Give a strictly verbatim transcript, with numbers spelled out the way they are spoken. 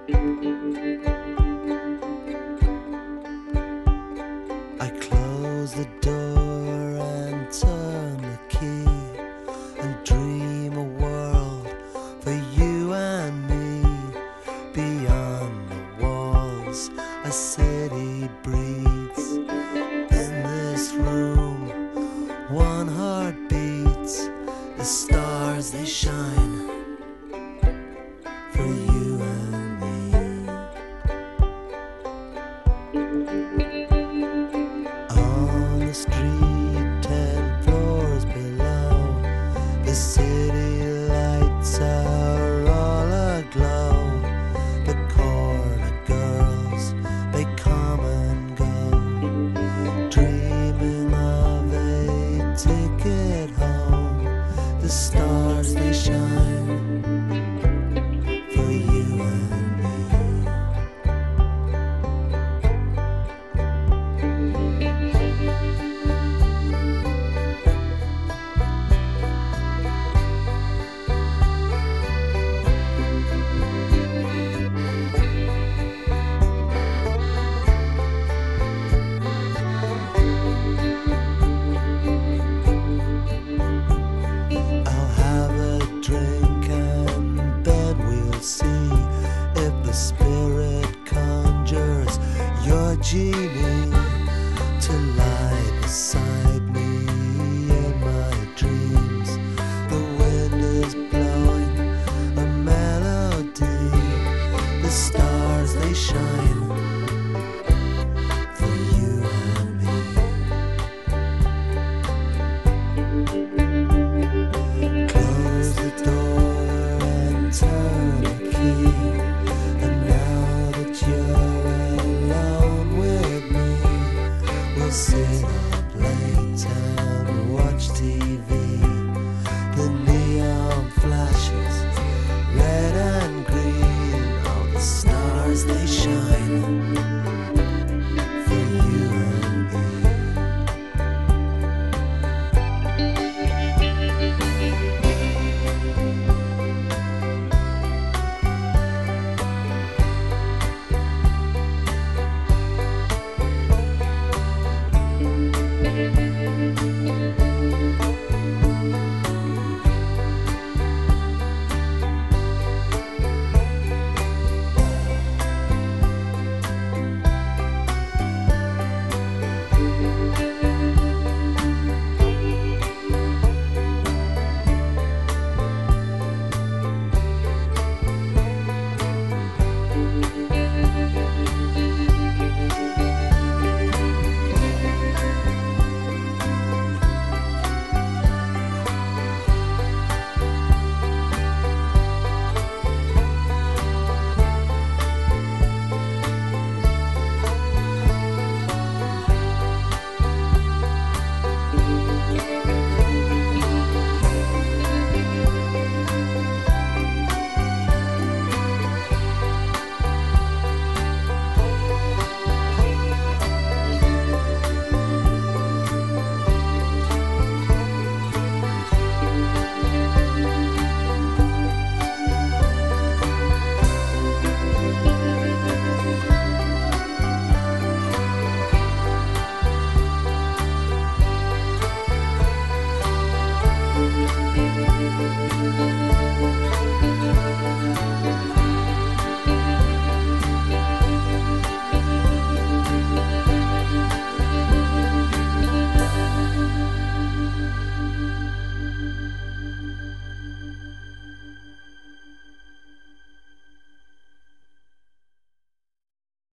I close the door and turn the key and dream a world for you and me. Beyond the walls, a city breathes. In this room, one heart beats. The stars, they shine for you and me. On the street, ten floors below, the city lights are all aglow. The corner girls, they come and go, dreaming of a ticket home. The stars, they shine for you and me. I'll have a drink and then we'll see if the spirit conjures your genie to lie beside me in my dreams. The wind is blowing a melody. The stars, they shine for you and me. Close the door and turn the key. And now that you're alone with me, we'll sit up late and watch T V. The neon flashes, red and green. All the stars, they shine